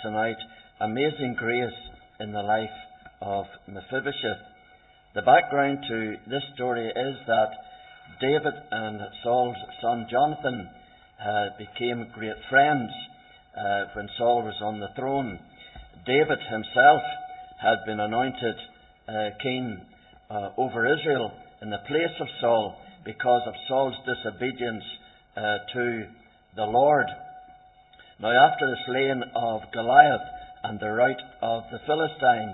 tonight, Amazing Grace in the Life of Mephibosheth. The background to this story is that David and Saul's son Jonathan became great friends when Saul was on the throne. David himself had been anointed king over Israel in the place of Saul because of Saul's disobedience to the Lord. Now, after the slaying of Goliath and the rout of the Philistines,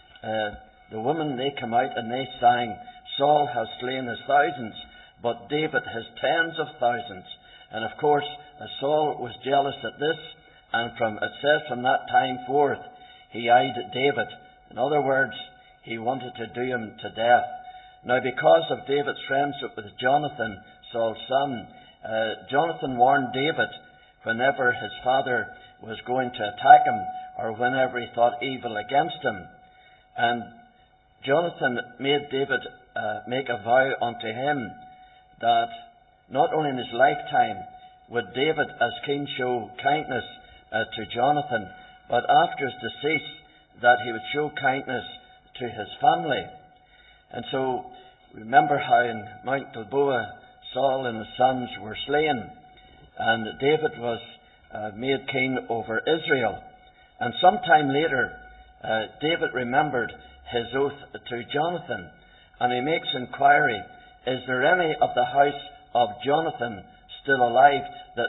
the women, they come out and they sang, Saul has slain his thousands, but David his tens of thousands. And of course, Saul was jealous at this, and it says from that time forth, he eyed David. In other words, he wanted to do him to death. Now, because of David's friendship with Jonathan, Saul's son, Jonathan warned David whenever his father was going to attack him, or whenever he thought evil against him. And Jonathan made David make a vow unto him that not only in his lifetime would David as king show kindness to Jonathan, but after his decease that he would show kindness to his family. And so, remember how in Mount Gilboa Saul and his sons were slain, and David was made king over Israel. And sometime later, David remembered his oath to Jonathan, and he makes inquiry, is there any of the house of Jonathan still alive,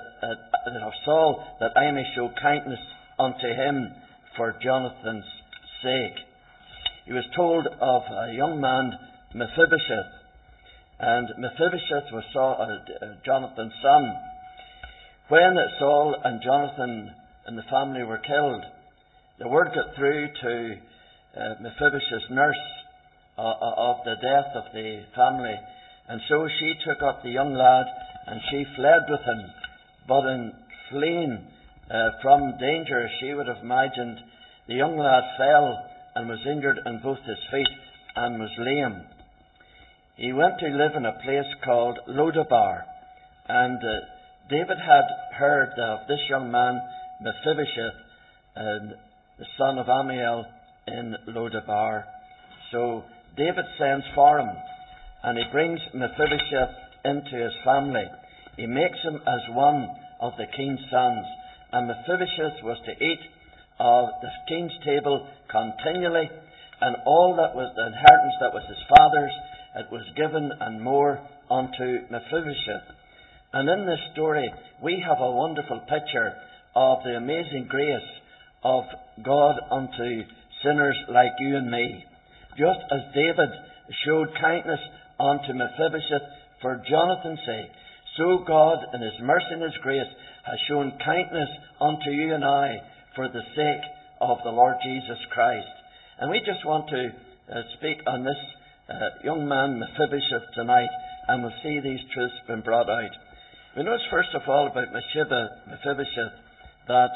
of Saul, that I may show kindness unto him for Jonathan's sake? He was told of a young man, Mephibosheth, and Mephibosheth was Jonathan's son. When Saul and Jonathan and the family were killed, the word got through to Mephibosheth's nurse of the death of the family, and so she took up the young lad and she fled with him. But in fleeing from danger, she would have imagined, the young lad fell and was injured in both his feet and was lame. He went to live in a place called Lodabar, and David had heard of this young man, Mephibosheth, the son of Amiel, in Lodabar. So David sends for him, and he brings Mephibosheth into his family. He makes him as one of the king's sons, and Mephibosheth was to eat of the king's table continually, and all that was the inheritance that was his father's, it was given and more unto Mephibosheth. And in this story, we have a wonderful picture of the amazing grace of God unto sinners like you and me. Just as David showed kindness unto Mephibosheth for Jonathan's sake, so God in his mercy and his grace has shown kindness unto you and I for the sake of the Lord Jesus Christ. And we just want to speak on this young man Mephibosheth tonight, and we'll see these truths being brought out. We notice first of all about Mephibosheth that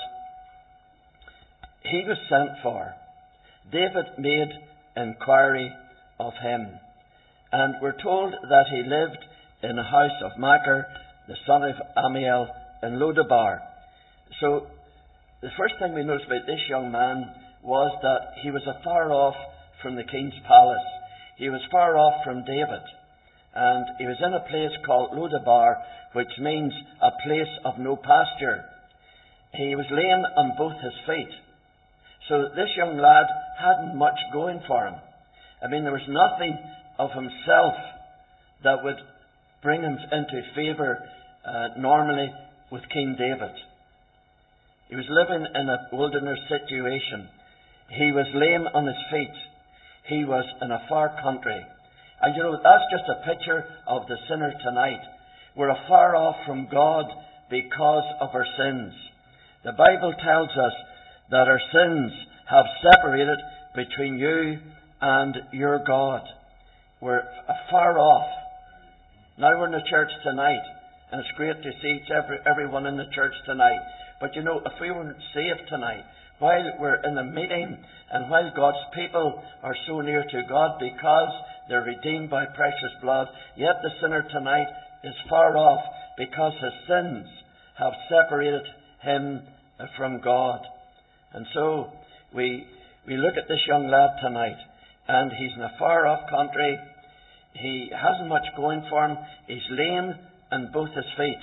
he was sent for. David made inquiry of him, and we're told that he lived in the house of Machir, the son of Amiel, in Lodabar. So the first thing we notice about this young man was that he was afar off from the king's palace. He was far off from David, and he was in a place called Lodabar, which means a place of no pasture. He was lame on both his feet. So this young lad hadn't much going for him. I mean, there was nothing of himself that would bring him into favour normally with King David. He was living in a wilderness situation. He was lame on his feet. He was in a far country. And you know, that's just a picture of the sinner tonight. We're afar off from God because of our sins. The Bible tells us that our sins have separated between you and your God. We're afar off. Now we're in the church tonight, and it's great to see everyone in the church tonight. But you know, if we weren't saved tonight, while we're in the meeting, and while God's people are so near to God because they're redeemed by precious blood, yet the sinner tonight is far off because his sins have separated him from God. And so we look at this young lad tonight, and he's in a far off country. He hasn't much going for him. He's lame in both his feet.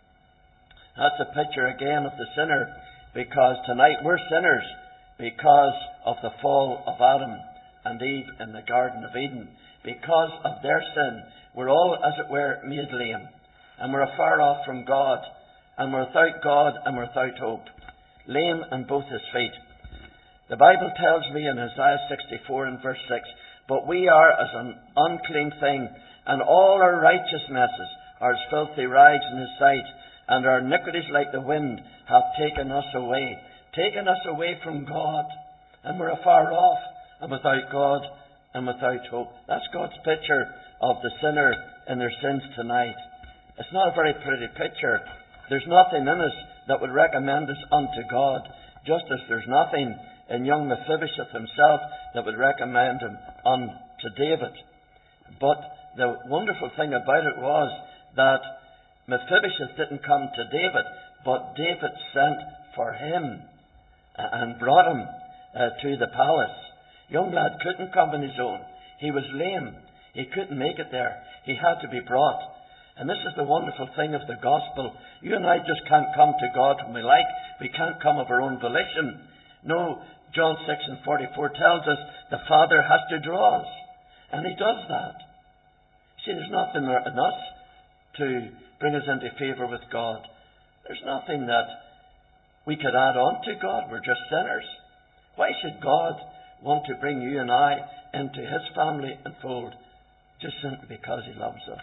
That's a picture again of the sinner, because tonight we're sinners because of the fall of Adam and Eve in the Garden of Eden. Because of their sin, we're all, as it were, made lame. And we're afar off from God. And we're without God and we're without hope. Lame in both his feet. The Bible tells me in Isaiah 64 and verse 6, "But we are as an unclean thing, and all our righteousnesses are as filthy rags in his sight, and our iniquities like the wind have taken us away." Taken us away from God. And we're afar off and without God and without hope. That's God's picture of the sinner in their sins tonight. It's not a very pretty picture. There's nothing in us that would recommend us unto God, just as there's nothing in young Mephibosheth himself that would recommend him unto David. But the wonderful thing about it was that Mephibosheth didn't come to David, but David sent for him and brought him to the palace. Young lad couldn't come on his own. He was lame. He couldn't make it there. He had to be brought. And this is the wonderful thing of the gospel. You and I just can't come to God when we like. We can't come of our own volition. No, John 6 and 44 tells us the Father has to draw us. And He does that. See, there's nothing in us to bring us into favour with God. There's nothing that we could add on to God. We're just sinners. Why should God want to bring you and I into His family and fold? Just simply because He loves us.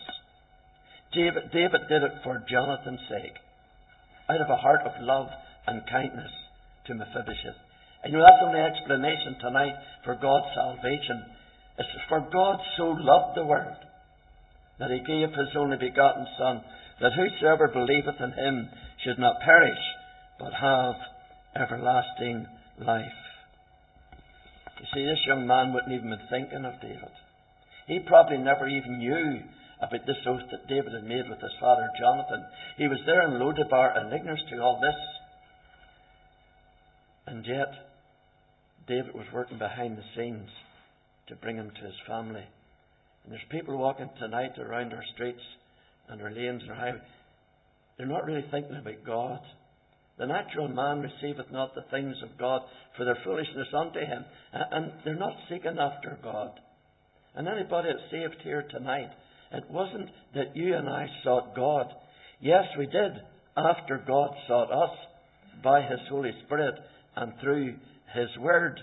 David did it for Jonathan's sake, out of a heart of love and kindness to Mephibosheth. And you know, that's the only explanation tonight for God's salvation. It's for God so loved the world that He gave His only begotten Son, that whosoever believeth in Him should not perish, but have everlasting life. You see, this young man wouldn't even been thinking of David. He probably never even knew about this oath that David had made with his father Jonathan. He was there in Lodebar in ignorance to all this. And yet, David was working behind the scenes to bring him to his family. And there's people walking tonight around our streets and our lanes and our highways. They're not really thinking about God. The natural man receiveth not the things of God, for their foolishness unto him. And they're not seeking after God. And anybody that's saved here tonight, it wasn't that you and I sought God. Yes, we did, after God sought us by His Holy Spirit and through His Word.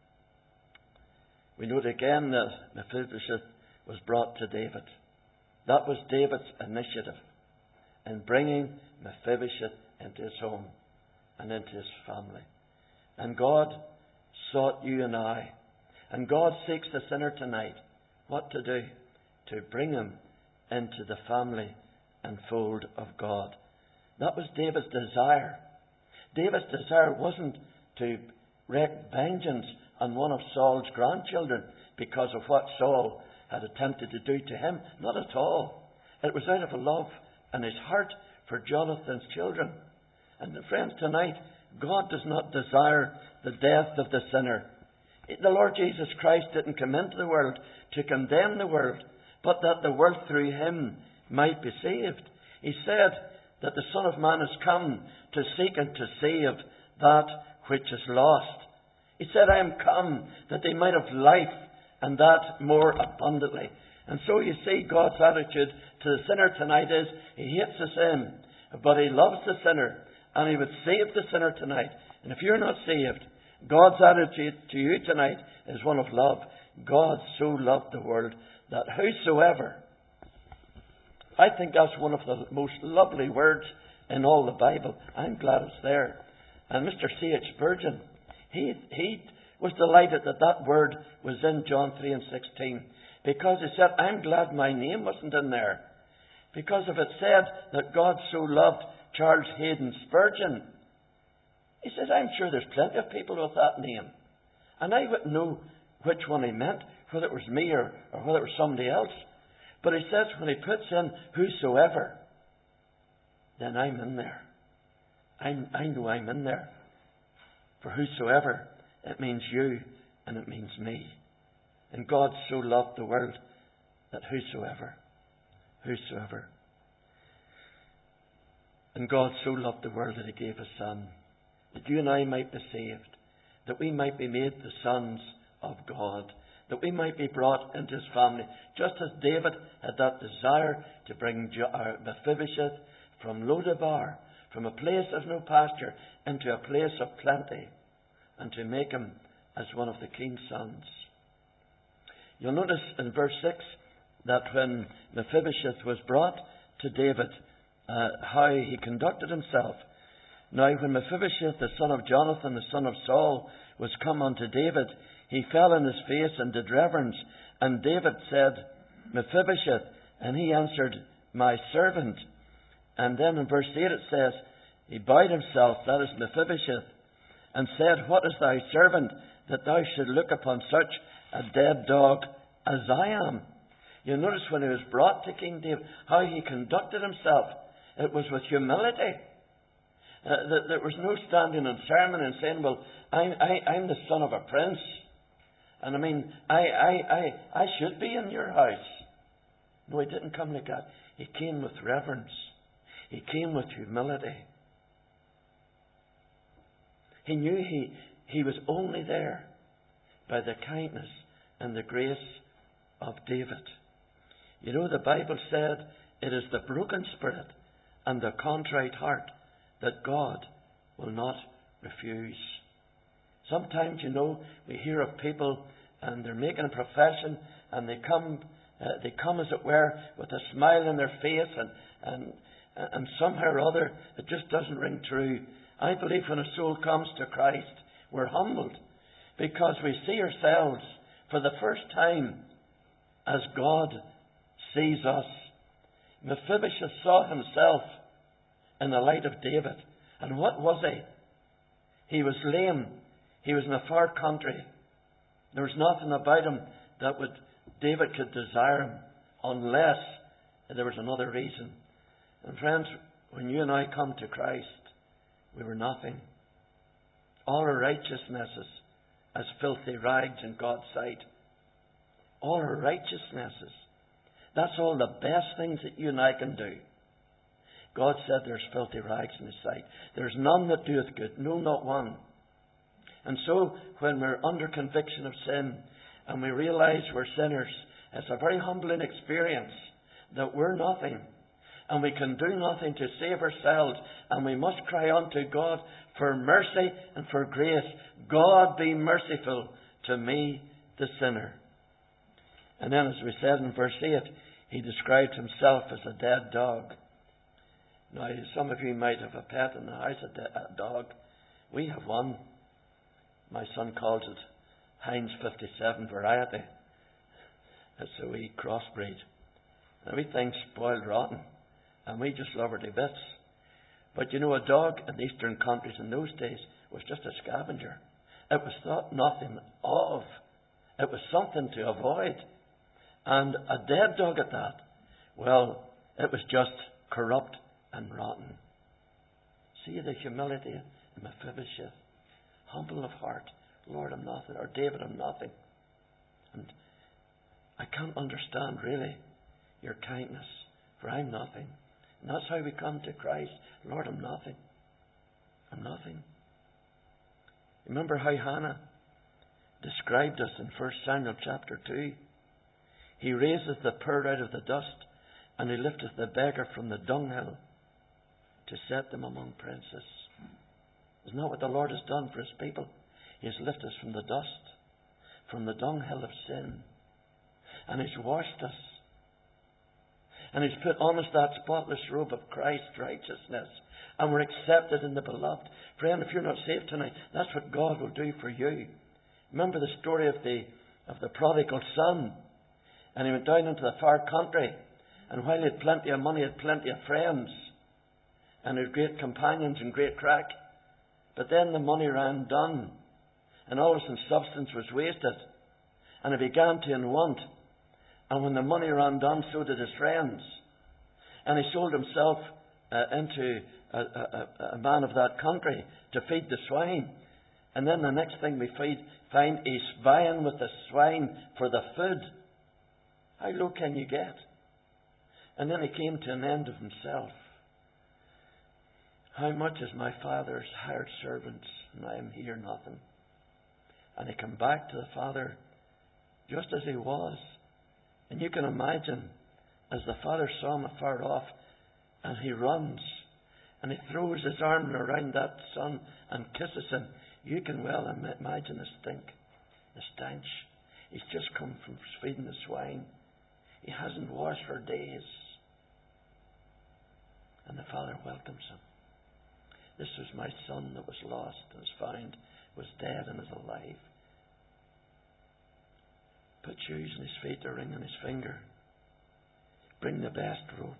We note again that Mephibosheth was brought to David. That was David's initiative in bringing Mephibosheth into his home and into his family. And God sought you and I. And God seeks the sinner tonight. What to do? To bring him into the family and fold of God. That was David's desire. David's desire wasn't to wreak vengeance on one of Saul's grandchildren because of what Saul had attempted to do to him. Not at all. It was out of a love in his heart for Jonathan's children. And friends, tonight, God does not desire the death of the sinner. The Lord Jesus Christ didn't come into the world to condemn the world, but that the world through Him might be saved. He said that the Son of Man has come to seek and to save that which is lost. He said, I am come that they might have life, and that more abundantly. And so you see, God's attitude to the sinner tonight is, He hates the sin, but He loves the sinner, and He would save the sinner tonight. And if you're not saved, God's attitude to you tonight is one of love. God so loved the world that whosoever, I think that's one of the most lovely words in all the Bible. I'm glad it's there. And Mr. C.H. Spurgeon, he was delighted that that word was in John 3 and 16. Because he said, I'm glad my name wasn't in there. Because if it said that God so loved Charles Haddon Spurgeon, he says, I'm sure there's plenty of people with that name. And I wouldn't know which one he meant, whether it was me or whether it was somebody else. But he says when he puts in whosoever, then I'm in there. I know I'm in there. For whosoever, it means you and it means me. And God so loved the world that whosoever. And God so loved the world that He gave His Son, that you and I might be saved, that we might be made the sons of God, that we might be brought into His family, just as David had that desire to bring Mephibosheth from Lodabar, from a place of no pasture, into a place of plenty, and to make him as one of the king's sons. You'll notice in verse 6 that when Mephibosheth was brought to David, how he conducted himself. Now when Mephibosheth, the son of Jonathan, the son of Saul, was come unto David, he fell on his face and did reverence. And David said, Mephibosheth. And he answered, my servant. And then in verse 8 it says, he bowed himself, that is Mephibosheth, and said, what is thy servant, that thou should look upon such a dead dog as I am? You notice when he was brought to King David, how he conducted himself. It was with humility. There was no standing on ceremony and saying, well, I'm the son of a prince. And I mean, I should be in your house. No, he didn't come like that. He came with reverence. He came with humility. He knew he was only there by the kindness and the grace of David. You know, the Bible said it is the broken spirit and the contrite heart that God will not refuse. Sometimes, you know, we hear of people and they're making a profession and they come as it were with a smile on their face and somehow or other it just doesn't ring true. I believe when a soul comes to Christ, we're humbled because we see ourselves for the first time as God sees us. Mephibosheth saw himself in the light of David. And what was he? He was lame. He was in a far country. There was nothing about him that David could desire him unless there was another reason. And friends, when you and I come to Christ, we were nothing. All our righteousnesses as filthy rags in God's sight. All our righteousnesses. That's all the best things that you and I can do. God said there's filthy rags in His sight. There's none that doeth good, no, not one. And so, when we're under conviction of sin, and we realize we're sinners, it's a very humbling experience that we're nothing, and we can do nothing to save ourselves, and we must cry unto God for mercy and for grace. God be merciful to me, the sinner. And then, as we said in verse 8, he described himself as a dead dog. Now, some of you might have a pet in the house, a dog. We have one. My son calls it Heinz 57 variety. It's a wee crossbreed. And we think spoiled rotten. And we just love her to bits. But you know, a dog in Eastern countries in those days was just a scavenger. It was thought nothing of. It was something to avoid. And a dead dog at that, well, it was just corrupt and rotten. See the humility of Mephibosheth. Humble of heart. Lord, I'm nothing. Or David, I'm nothing. And I can't understand really your kindness, for I'm nothing. And that's how we come to Christ. Lord, I'm nothing. I'm nothing. Remember how Hannah described us in 1 Samuel chapter 2? He raiseth the poor out of the dust, and he lifteth the beggar from the dunghill to set them among princes. Isn't that what the Lord has done for His people? He has lifted us from the dust, from the dunghill of sin, and He's washed us. And He's put on us that spotless robe of Christ's righteousness. And we're accepted in the beloved. Friend, if you're not saved tonight, that's what God will do for you. Remember the story of the prodigal son. And he went down into the far country. And while he had plenty of money, he had plenty of friends. And he had great companions and great crack. But then the money ran done. And all of his substance was wasted. And he began to want. And when the money ran down, so did his friends. And he sold himself into a man of that country to feed the swine. And then the next thing we find he's vying with the swine for the food. How low can you get? And then he came to an end of himself. How much is my father's hired servants, and I am here nothing? And he came back to the father just as he was. And you can imagine, as the father saw him afar off, and he runs, and he throws his arm around that son and kisses him. You can well imagine the stink, the stench. He's just come from feeding the swine. He hasn't washed for days. And the father welcomes him. This was my son that was lost and is found, was dead and is alive. Put shoes on his feet, a ring on his finger. Bring the best rope.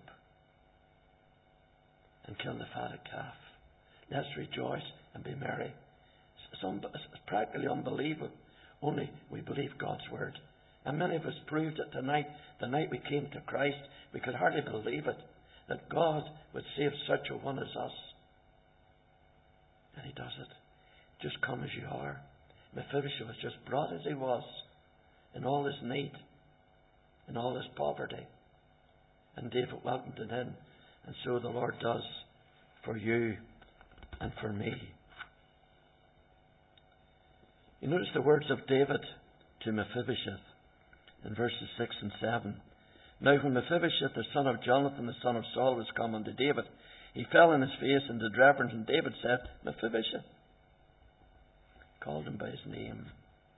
And kill the fatted calf. Let's rejoice and be merry. It's practically unbelievable. Only we believe God's word. And many of us proved it tonight. The night we came to Christ, we could hardly believe it, that God would save such a one as us. And He does it. Just come as you are. Mephibosheth was just brought as he was, in all his need, in all his poverty. And David welcomed him in. And so the Lord does for you and for me. You notice the words of David to Mephibosheth in verses 6 and 7. Now when Mephibosheth, the son of Jonathan, the son of Saul, was come unto David, he fell on his face and did reverence, and David said, Mephibosheth. Called him by his name.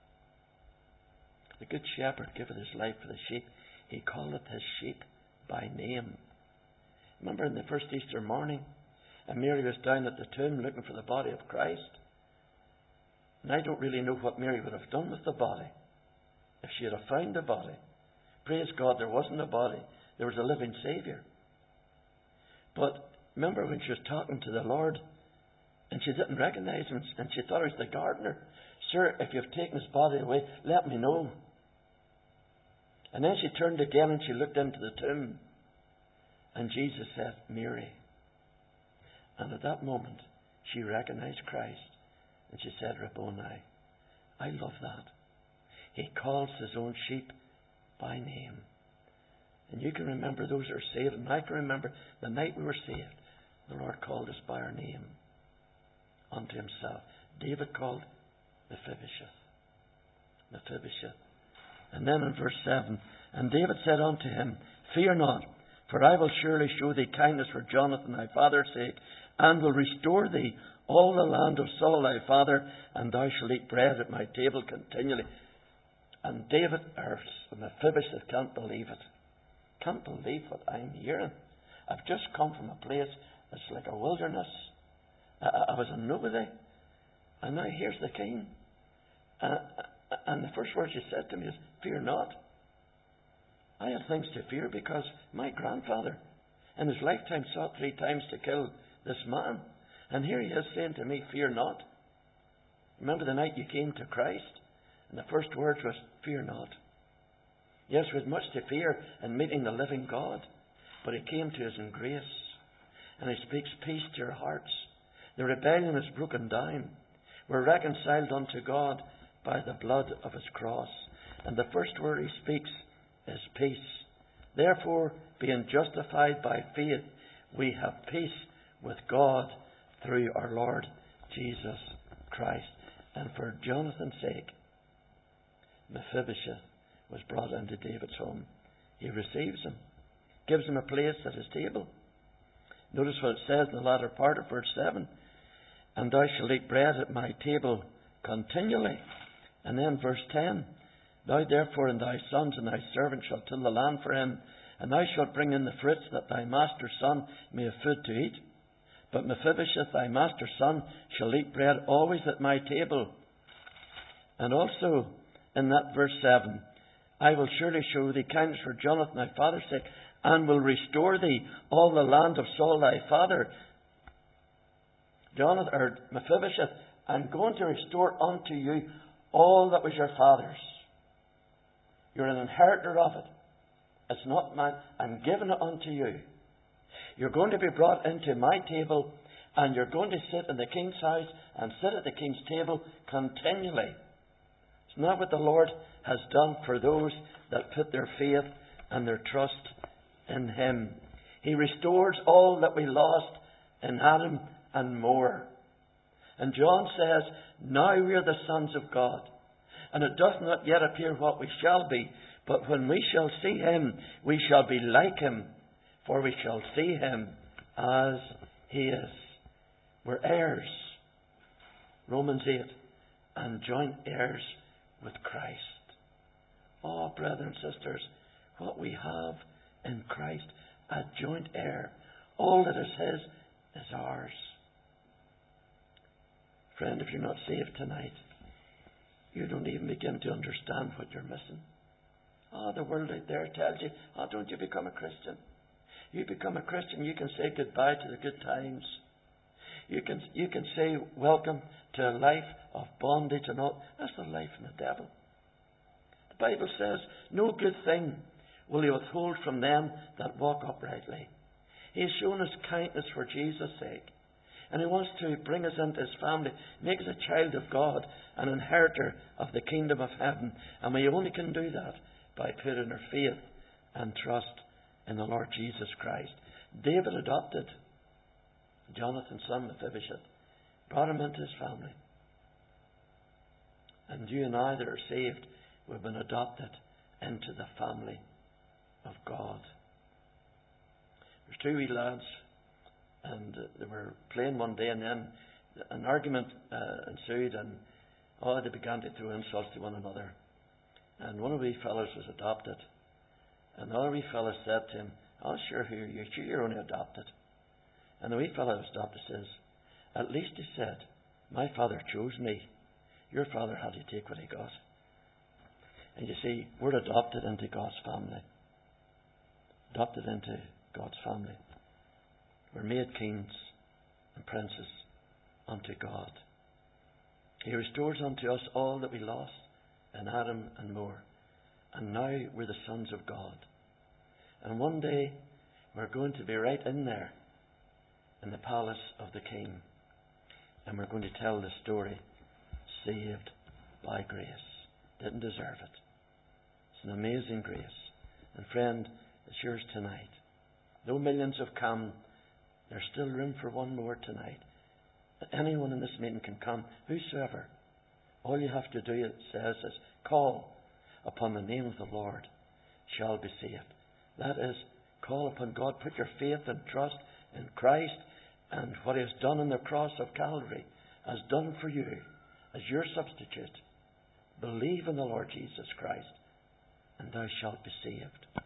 The good shepherd giveth his life for the sheep. He calleth his sheep by name. Remember in the first Easter morning, and Mary was down at the tomb looking for the body of Christ. And I don't really know what Mary would have done with the body if she had found the body. Praise God, there wasn't a body. There was a living Saviour. But remember when she was talking to the Lord, and she didn't recognize him, and she thought he was the gardener. Sir, if you've taken his body away, let me know. And then she turned again and she looked into the tomb. And Jesus said, Mary. And at that moment, she recognized Christ. And she said, Rabboni. I love that. He calls his own sheep by name. And you can remember those who are saved. And I can remember the night we were saved. The Lord called us by our name unto himself. David called Mephibosheth. Mephibosheth. And then in verse 7, and David said unto him, Fear not, for I will surely show thee kindness for Jonathan thy father's sake, and will restore thee all the land of Saul thy father, and thou shalt eat bread at my table continually. And David, or Mephibosheth, can't believe it. Can't believe what I'm hearing. I've just come from a place that's like a wilderness. I was a nobody. And now here's the king. And the first word she said to me is, Fear not. I had things to fear because my grandfather in his lifetime sought 3 times to kill this man. And here he is saying to me, Fear not. Remember the night you came to Christ? And the first words was, Fear not. Yes, there was much to fear in meeting the living God. But he came to us in grace. And he speaks peace to your hearts. The rebellion is broken down. We're reconciled unto God by the blood of his cross. And the first word he speaks is peace. Therefore, being justified by faith, we have peace with God through our Lord Jesus Christ. And for Jonathan's sake, Mephibosheth was brought into David's home. He receives him, gives him a place at his table. Notice what it says in the latter part of verse 7. And thou shalt eat bread at my table continually. And then verse 10. Thou therefore and thy sons and thy servants shalt till the land for him, and thou shalt bring in the fruits that thy master's son may have food to eat. But Mephibosheth thy master's son shall eat bread always at my table. And also in that verse 7, I will surely show thee kindness for Jonathan thy father's sake, and will restore thee all the land of Saul thy father. Jonathan, or Mephibosheth, I'm going to restore unto you all that was your father's. You're an inheritor of it. It's not mine. I'm giving it unto you. You're going to be brought into my table, and you're going to sit in the king's house and sit at the king's table continually. It's not what the Lord has done for those that put their faith and their trust in Him. He restores all that we lost in Adam and more. And John says, now we are the sons of God, and it doth not yet appear what we shall be, but when we shall see Him, we shall be like Him, for we shall see Him as He is. We're heirs, Romans 8, and joint heirs with Christ. Oh, brothers and sisters, what we have in Christ, a joint heir. All that is His is ours. Friend, if you're not saved tonight, you don't even begin to understand what you're missing. Oh, the world out there tells you, oh, don't you become a Christian. You become a Christian, you can say goodbye to the good times. You can say welcome to a life of bondage and all. That's the life of the devil. The Bible says, no good thing will He withhold from them that walk uprightly. He has shown us kindness for Jesus' sake. And He wants to bring us into His family, make us a child of God, an inheritor of the kingdom of heaven. And we only can do that by putting our faith and trust in the Lord Jesus Christ. David adopted Jonathan's son Mephibosheth, brought him into his family. And you and I that are saved, we've been adopted into the family of God. There's two wee lads, and they were playing one day, and then an argument ensued, and they began to throw insults to one another. And one of the wee fellows was adopted, and the other wee fellow said to him, "Oh, sure, who are you? Sure, you're only adopted." And the wee fellow who was adopted says, "At least," he said, "my father chose me. Your father had to take what he got." And you see, we're adopted into God's family. Adopted into God's family. We're made kings and princes unto God. He restores unto us all that we lost in Adam and more. And now we're the sons of God. And one day we're going to be right in there in the palace of the King. And we're going to tell the story, saved by grace. Didn't deserve it. It's an amazing grace. And friend, it's yours tonight. Though millions have come, there's still room for one more tonight. Anyone in this meeting can come, whosoever. All you have to do, it says, is call upon the name of the Lord, shall be saved. That is, call upon God, put your faith and trust in Christ and what He has done on the cross of Calvary, has done for you as your substitute. Believe in the Lord Jesus Christ, and thou shalt be saved.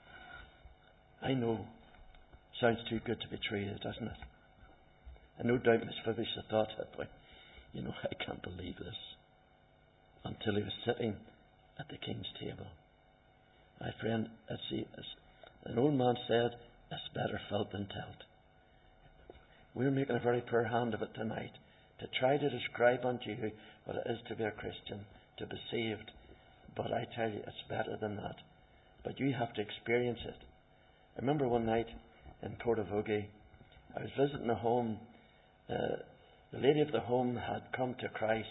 I know, sounds too good to be true, doesn't it? And no doubt Mephibosheth thought, boy, I can't believe this. Until he was sitting at the king's table. My friend, as an old man said, it's better felt than told. We're making a very poor hand of it tonight to try to describe unto you what it is to be a Christian, to be saved. But I tell you, it's better than that. But you have to experience it. I remember one night in Portavogie, I was visiting a home. The lady of the home had come to Christ,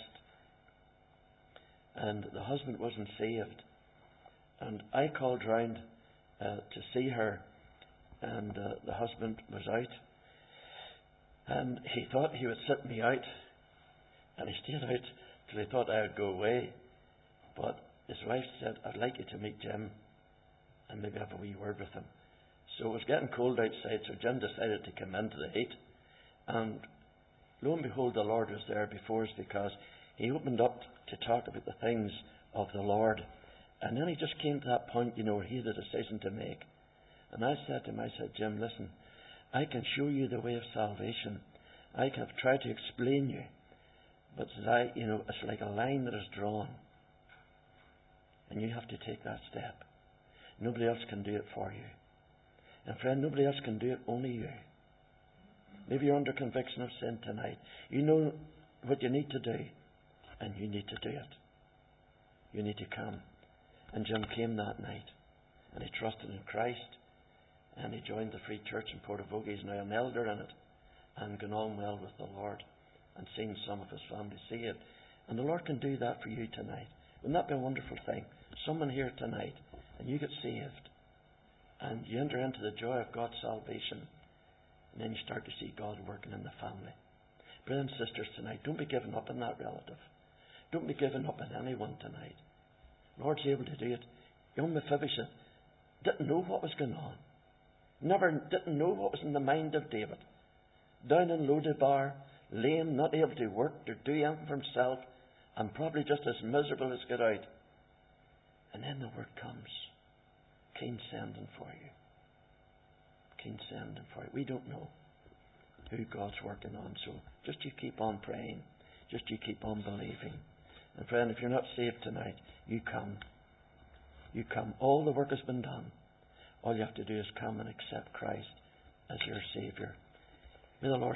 and the husband wasn't saved. And I called round to see her, and the husband was out. And he thought he would sit me out, and he stayed out till he thought I would go away. But his wife said, "I'd like you to meet Jim and maybe have a wee word with him." So it was getting cold outside, so Jim decided to come into the heat. And lo and behold, the Lord was there before us, because he opened up to talk about the things of the Lord. And then he just came to that point, where he had a decision to make. And I said to him, "Jim, listen, I can show you the way of salvation. I have tried to explain you. But it's like a line that is drawn. And you have to take that step. Nobody else can do it for you. And friend, nobody else can do it, only you. Maybe you're under conviction of sin tonight. You know what you need to do, and you need to do it. You need to come. And Jim came that night, and he trusted in Christ, and he joined the Free Church in Portavogie. He's now an elder in it, and gone on well with the Lord. and seen some of his family saved. And the Lord can do that for you tonight. Wouldn't that be a wonderful thing? Someone here tonight, and you get saved, and you enter into the joy of God's salvation, and then you start to see God working in the family. Brothers and sisters, tonight, don't be giving up on that relative. Don't be giving up on anyone tonight. The Lord's able to do it. Young Mephibosheth didn't know what was going on. Didn't know what was in the mind of David. Down in Lodebar, lame, not able to work or do anything for himself, and probably just as miserable as get out. And then the word comes. Keen sending for you. Keen sending for you. We don't know who God's working on, so just you keep on praying. Just you keep on believing. And friend, if you're not saved tonight, you come. You come. All the work has been done. All you have to do is come and accept Christ as your Saviour. May the Lord